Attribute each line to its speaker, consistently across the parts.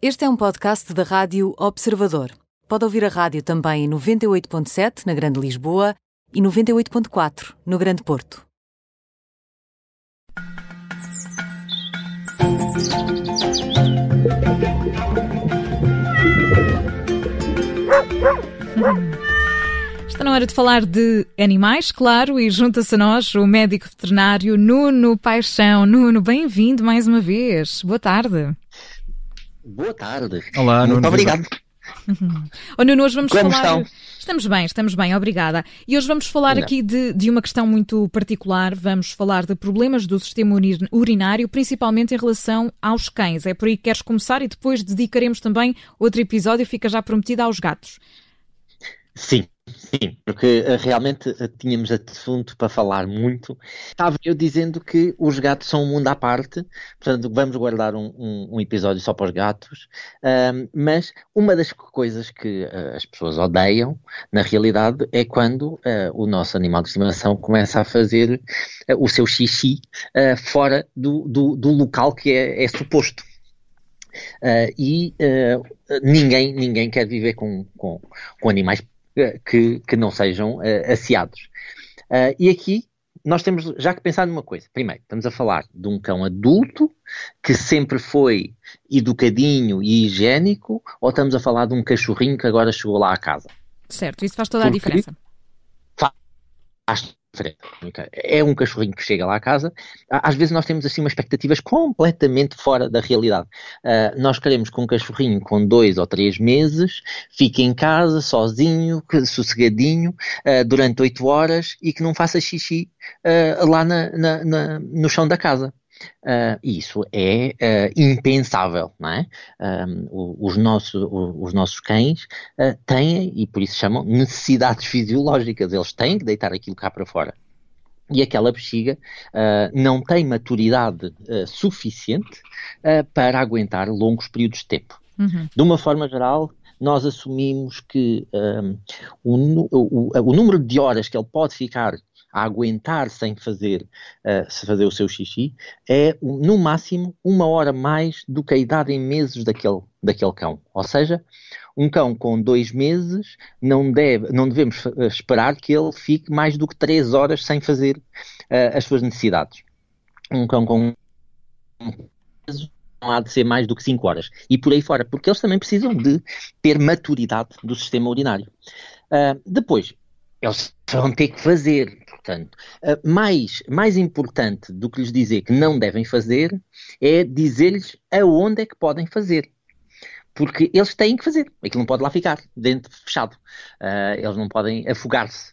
Speaker 1: Este é um podcast da Rádio Observador. Pode ouvir a rádio também em 98.7 na Grande Lisboa e 98.4 no Grande Porto.
Speaker 2: Está na hora de falar de animais, claro, e junta-se a nós o médico veterinário Nuno Paixão. Nuno, bem-vindo mais uma vez. Boa tarde.
Speaker 3: Boa tarde.
Speaker 4: Olá, Nuno.
Speaker 3: Muito obrigado.
Speaker 2: Nuno, hoje vamos
Speaker 3: Como
Speaker 2: falar...
Speaker 3: estão?
Speaker 2: Estamos bem, obrigada. E hoje vamos falar aqui de uma questão muito particular. Vamos falar de problemas do sistema urinário, principalmente em relação aos cães. É por aí que queres começar e depois dedicaremos também outro episódio, fica já prometido, aos gatos.
Speaker 3: Sim, porque realmente tínhamos assunto para falar muito. Estava eu dizendo que os gatos são um mundo à parte, portanto vamos guardar um episódio só para os gatos, mas uma das coisas que as pessoas odeiam, na realidade, é quando o nosso animal de estimação começa a fazer o seu xixi fora do local que é suposto. Ninguém quer viver com animais que não sejam asseados. E aqui nós temos já que pensar numa coisa. Primeiro, estamos a falar de um cão adulto que sempre foi educadinho e higiênico, ou estamos a falar de um cachorrinho que agora chegou lá à casa?
Speaker 2: Certo, isso faz toda a diferença.
Speaker 3: Faz diferença. É um cachorrinho que chega lá à casa. Às vezes nós temos assim umas expectativas completamente fora da realidade. Nós queremos que um cachorrinho com 2 ou 3 meses fique em casa, sozinho, sossegadinho, durante 8 horas e que não faça xixi lá no chão da casa. Isso é impensável, não é? Os nossos cães têm, e por isso chamam, necessidades fisiológicas. Eles têm que deitar aquilo cá para fora. E aquela bexiga não tem maturidade suficiente para aguentar longos períodos de tempo.
Speaker 2: Uhum.
Speaker 3: De uma forma geral, nós assumimos que o número de horas que ele pode ficar a aguentar sem fazer o seu xixi é, no máximo, 1 hora mais do que a idade em meses daquele cão. Ou seja, um cão com 2 meses não devemos esperar que ele fique mais do que 3 horas sem fazer as suas necessidades. Um cão com meses não há de ser mais do que 5 horas. E por aí fora, porque eles também precisam de ter maturidade do sistema urinário. Depois, eles vão ter que fazer. Portanto, mais importante do que lhes dizer que não devem fazer é dizer-lhes aonde é que podem fazer. Porque eles têm que fazer. Aquilo não pode lá ficar, dentro, fechado. Eles não podem afogar-se.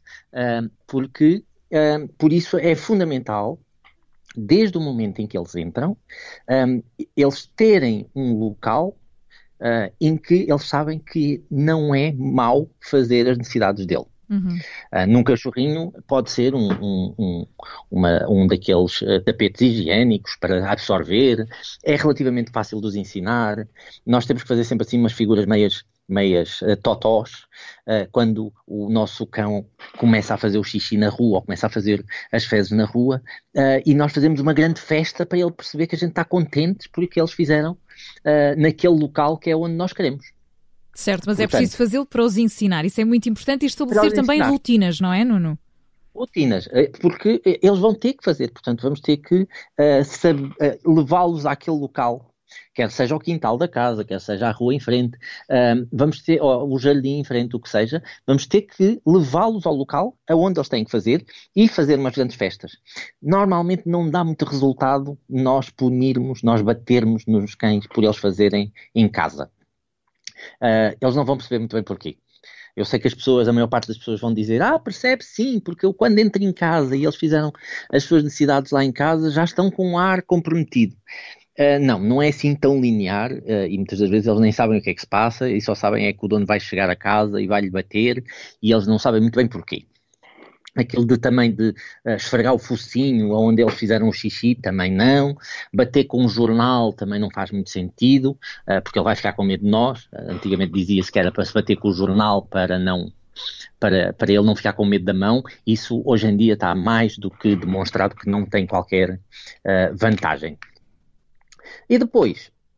Speaker 3: Por isso é fundamental, desde o momento em que eles entram, eles terem um local em que eles sabem que não é mau fazer as necessidades dele.
Speaker 2: Uhum.
Speaker 3: Num cachorrinho pode ser um daqueles tapetes higiênicos para absorver, é relativamente fácil de os ensinar. Nós temos que fazer sempre assim umas figuras meias totós, quando o nosso cão começa a fazer o xixi na rua ou começa a fazer as fezes na rua, e nós fazemos uma grande festa para ele perceber que a gente está contente porque eles fizeram naquele local que é onde nós queremos.
Speaker 2: Certo, mas é preciso fazê-lo para os ensinar. Isso é muito importante, e estabelecer também rotinas, não é, Nuno?
Speaker 3: Rotinas, porque eles vão ter que fazer. Portanto, vamos ter que levá-los àquele local, quer seja o quintal da casa, quer seja a rua em frente, vamos ter o jardim em frente, o que seja, vamos ter que levá-los ao local aonde eles têm que fazer e fazer umas grandes festas. Normalmente não dá muito resultado nós punirmos, nós batermos nos cães por eles fazerem em casa. Eles não vão perceber muito bem porquê. Eu sei que a maior parte das pessoas vão dizer, percebe sim, porque eu quando entro em casa e eles fizeram as suas necessidades lá em casa, já estão com um ar comprometido. Não é assim tão linear, e muitas das vezes eles nem sabem o que é que se passa e só sabem é que o dono vai chegar a casa e vai-lhe bater e eles não sabem muito bem porquê. Aquilo também de esfregar o focinho onde eles fizeram o xixi, também não. Bater com um jornal também não faz muito sentido, porque ele vai ficar com medo de nós. Antigamente dizia-se que era para se bater com o jornal para ele não ficar com medo da mão. Isso hoje em dia está mais do que demonstrado que não tem qualquer vantagem. E depois,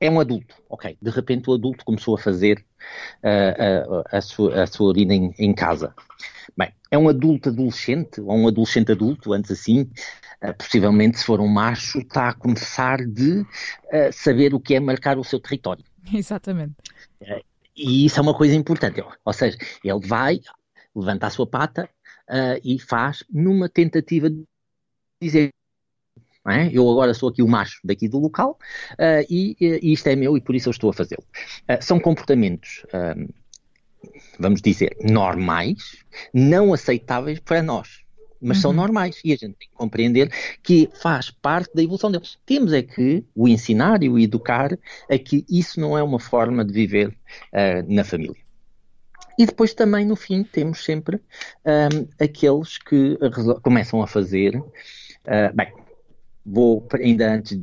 Speaker 3: é um adulto, ok. De repente o adulto começou a fazer a sua urina em casa. Bem, é um adulto adolescente, ou um adolescente adulto, antes assim, possivelmente se for um macho, está a começar de saber o que é marcar o seu território.
Speaker 2: Exatamente.
Speaker 3: E isso é uma coisa importante, ou seja, ele vai, levanta a sua pata e faz numa tentativa de dizer... Não é? Eu agora sou aqui o macho daqui do local e isto é meu e por isso eu estou a fazê-lo. São comportamentos, vamos dizer, normais, não aceitáveis para nós, mas são normais e a gente tem que compreender que faz parte da evolução deles. Temos é que o ensinar e o educar a que isso não é uma forma de viver na família. E depois também, no fim, temos sempre aqueles que começam a fazer... bem, vou ainda antes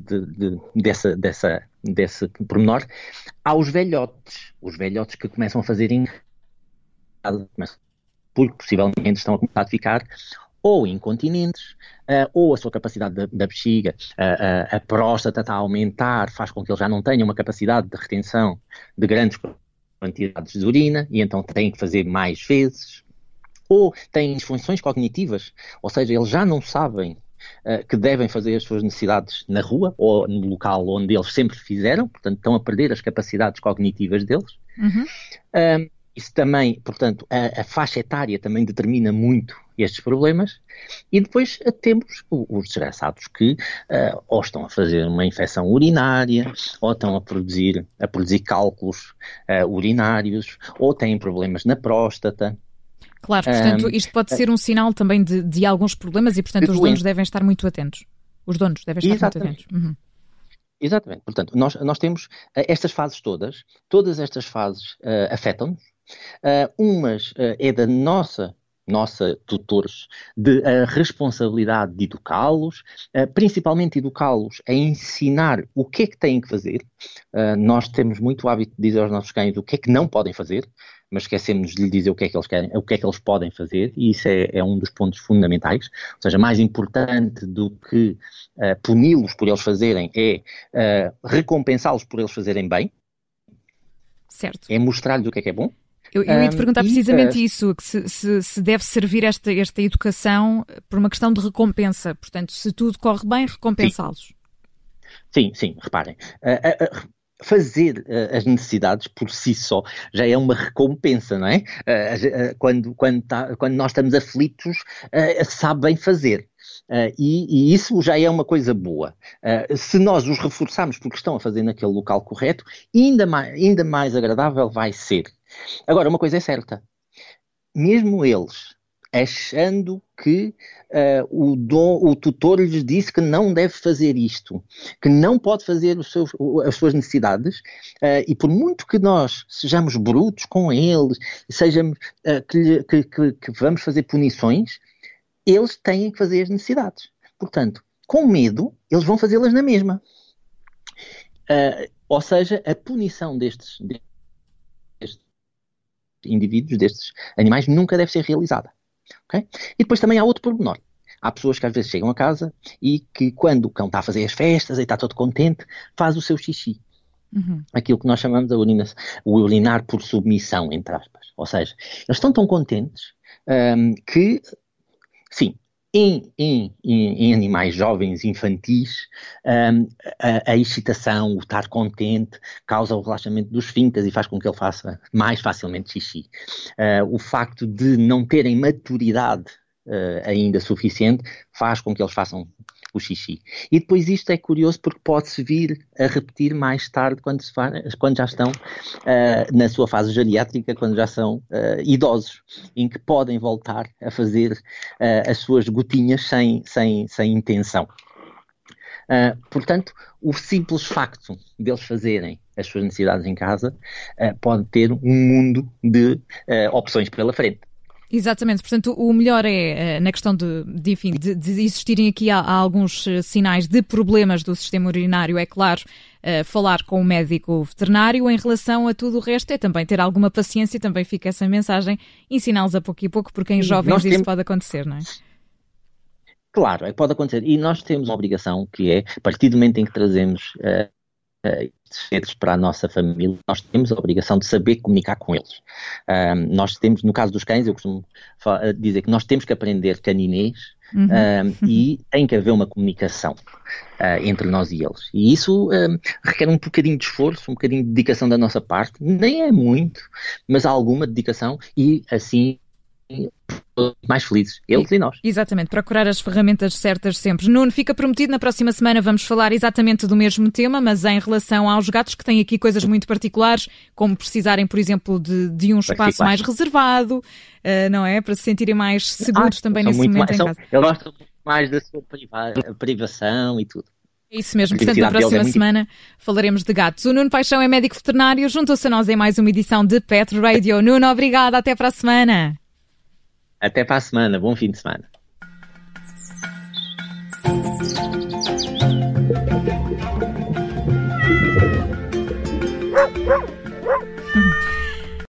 Speaker 3: desse pormenor, aos velhotes. Os velhotes que começam a fazer em casa, porque possivelmente estão a começar a ficar ou incontinentes, ou a sua capacidade da bexiga, a próstata está a aumentar, faz com que eles já não tenham uma capacidade de retenção de grandes quantidades de urina, e então têm que fazer mais vezes, ou têm disfunções cognitivas, ou seja, eles já não sabem que devem fazer as suas necessidades na rua ou no local onde eles sempre fizeram, portanto estão a perder as capacidades cognitivas deles. Isso também, portanto, a faixa etária também determina muito estes problemas. E depois temos os desgraçados que ou estão a fazer uma infecção urinária, ou estão a produzir cálculos urinários, ou têm problemas na próstata.
Speaker 2: Claro, portanto, isto pode ser um sinal também de alguns problemas e, portanto, os donos devem estar muito atentos. Os donos devem estar muito atentos.
Speaker 3: Exatamente. Portanto, nós temos estas fases todas estas fases afetam-nos. Umas é da nossa tutores, de a responsabilidade de educá-los, principalmente educá-los a ensinar o que é que têm que fazer. Nós temos muito o hábito de dizer aos nossos cães o que é que não podem fazer, mas esquecemos de lhe dizer o que é que eles querem, o que é que eles podem fazer, e isso é um dos pontos fundamentais. Ou seja, mais importante do que puni-los por eles fazerem é recompensá-los por eles fazerem bem.
Speaker 2: Certo.
Speaker 3: É mostrar-lhes o que é bom.
Speaker 2: Eu ia-te perguntar precisamente isso, que se deve servir esta educação por uma questão de recompensa. Portanto, se tudo corre bem, recompensá-los. Sim,
Speaker 3: reparem. Fazer as necessidades por si só já é uma recompensa, não é? Quando nós estamos aflitos, sabe bem fazer. E isso já é uma coisa boa. Se nós os reforçarmos porque estão a fazer naquele local correto, ainda mais agradável vai ser. Agora, uma coisa é certa. Mesmo eles achando que o tutor lhes disse que não deve fazer isto, que não pode fazer as suas necessidades, e por muito que nós sejamos brutos com eles, sejamos que vamos fazer punições, eles têm que fazer as necessidades. Portanto, com medo, eles vão fazê-las na mesma. Ou seja, a punição destes indivíduos, destes animais, nunca deve ser realizada. Okay? E depois também há outro pormenor. Há pessoas que às vezes chegam a casa e que quando o cão está a fazer as festas e está todo contente, faz o seu xixi. Aquilo que nós chamamos de o urinar por submissão, entre aspas. Ou seja, eles estão tão contentes que, sim, em animais jovens, infantis, a excitação, o estar contente, causa o relaxamento dos esfíncteres e faz com que ele faça mais facilmente xixi. O facto de não terem maturidade ainda suficiente faz com que eles façam o xixi. E depois isto é curioso porque pode-se vir a repetir mais tarde quando já estão na sua fase geriátrica, quando já são idosos, em que podem voltar a fazer as suas gotinhas sem intenção. Portanto, o simples facto deles fazerem as suas necessidades em casa pode ter um mundo de opções pela frente.
Speaker 2: Exatamente, portanto o melhor é, na questão de existirem aqui há alguns sinais de problemas do sistema urinário, é claro, falar com o médico veterinário. Em relação a tudo o resto é também ter alguma paciência, também fica essa mensagem, ensiná-los a pouco e pouco, porque em jovens isso pode acontecer, não é?
Speaker 3: Claro, pode acontecer, e nós temos uma obrigação que é, a partir do momento em que trazemos seres para a nossa família, nós temos a obrigação de saber comunicar com eles. Nós temos, no caso dos cães, eu costumo dizer que nós temos que aprender caninês, e tem que haver uma comunicação entre nós e eles. E isso requer um bocadinho de esforço, um bocadinho de dedicação da nossa parte. Nem é muito, mas há alguma dedicação e assim mais felizes, eles e nós.
Speaker 2: Exatamente, procurar as ferramentas certas sempre. Nuno, fica prometido, na próxima semana vamos falar exatamente do mesmo tema, mas em relação aos gatos, que têm aqui coisas muito particulares, como precisarem, por exemplo, de um espaço mais reservado, não é? Para se sentirem mais seguros também nesse momento em casa.
Speaker 3: Eles gostam muito mais da sua privação e tudo.
Speaker 2: É isso mesmo, portanto na próxima semana falaremos de gatos. O Nuno Paixão é médico veterinário, juntou-se a nós em mais uma edição de Pet Radio. Nuno, obrigada, até para a semana.
Speaker 3: Até para a semana, bom fim de semana.